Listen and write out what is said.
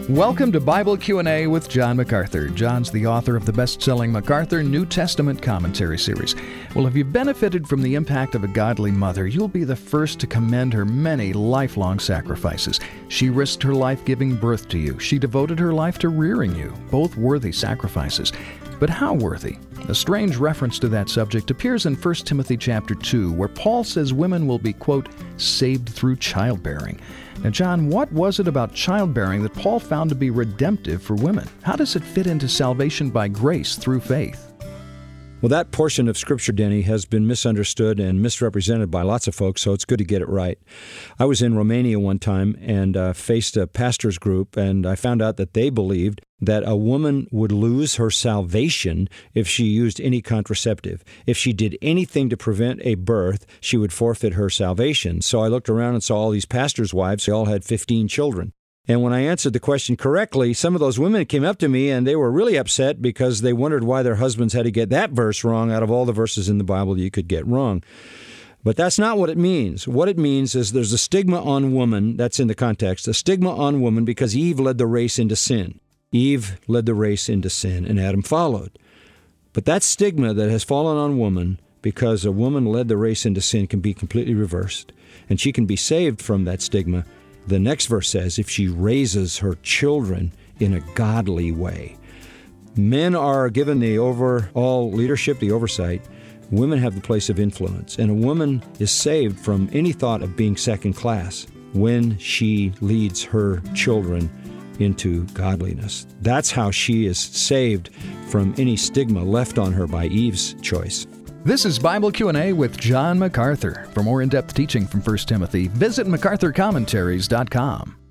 Welcome to Bible Q&A with John MacArthur. John's the author of the best-selling MacArthur New Testament Commentary series. Well, if you've benefited from the impact of a godly mother, you'll be the first to commend her many lifelong sacrifices. She risked her life giving birth to you. She devoted her life to rearing you, both worthy sacrifices. But how worthy? A strange reference to that subject appears in 1 Timothy chapter 2, where Paul says women will be, quote, saved through childbearing. Now, John, what was it about childbearing that Paul found to be redemptive for women? How does it fit into salvation by grace through faith? Well, that portion of Scripture, Denny, has been misunderstood and misrepresented by lots of folks, so it's good to get it right. I was in Romania one time and faced a pastor's group, and I found out that they believed that a woman would lose her salvation if she used any contraceptive. If she did anything to prevent a birth, she would forfeit her salvation. So I looked around and saw all these pastors' wives. They all had 15 children. And when I answered the question correctly, some of those women came up to me and they were really upset because they wondered why their husbands had to get that verse wrong out of all the verses in the Bible you could get wrong. But that's not what it means. What it means is there's a stigma on woman, that's in the context, a stigma on woman because Eve led the race into sin. Eve led the race into sin and Adam followed. But that stigma that has fallen on woman because a woman led the race into sin can be completely reversed. And she can be saved from that stigma. The next verse says, if she raises her children in a godly way. Men are given the overall leadership, the oversight. Women have the place of influence. And a woman is saved from any thought of being second class when she leads her children into godliness. That's how she is saved from any stigma left on her by Eve's choice. This is Bible Q&A with John MacArthur. For more in-depth teaching from 1 Timothy, visit MacArthurCommentaries.com.